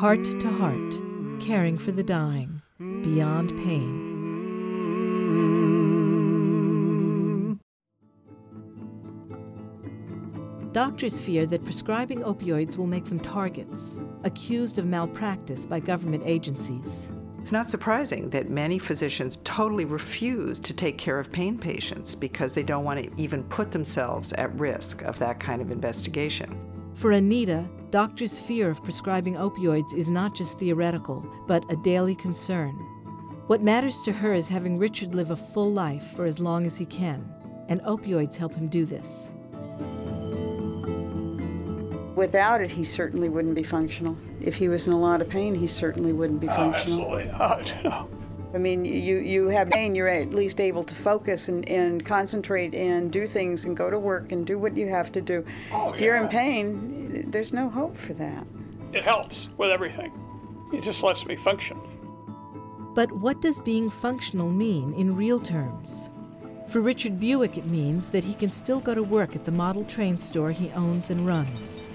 Heart to Heart, caring for the dying, beyond pain. Doctors fear that prescribing opioids will make them targets, accused of malpractice by government agencies. It's not surprising that many physicians totally refuse to take care of pain patients because they don't want to even put themselves at risk of that kind of investigation. For Anita, doctors' fear of prescribing opioids is not just theoretical, but a daily concern. What matters to her is having Richard live a full life for as long as he can, and opioids help him do this. Without it, he certainly wouldn't be functional. If he was in a lot of pain, he certainly wouldn't be functional. Absolutely not. I mean, you have pain, you're at least able to focus and concentrate and do things and go to work and do what you have to do. If you're in pain, there's no hope for that. It helps with everything. It just lets me function. But what does being functional mean in real terms? For Richard Buick, it means that he can still go to work at the model train store he owns and runs.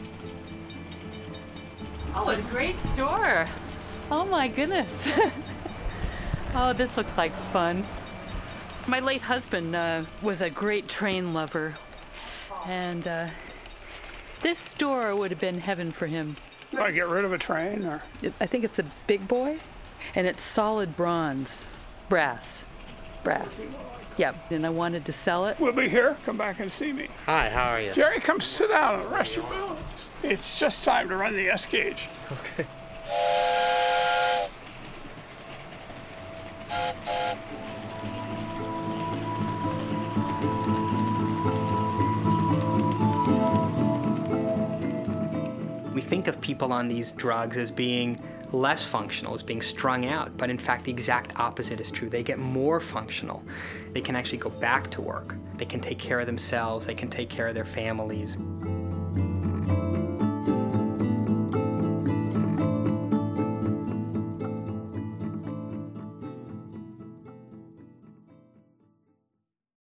Oh, what a great store. Oh my goodness. Oh, this looks like fun. My late husband was a great train lover. And this store would have been heaven for him. Do I get rid of a train? Or? I think it's a big boy, and it's solid bronze. Brass. Yeah, and I wanted to sell it. We'll be here. Come back and see me. Hi, how are you? Jerry, come sit down and rest your bones. It's just time to run the S-gauge. Okay. We think of people on these drugs as being less functional, as being strung out, but in fact the exact opposite is true. They get more functional. They can actually go back to work. They can take care of themselves. They can take care of their families.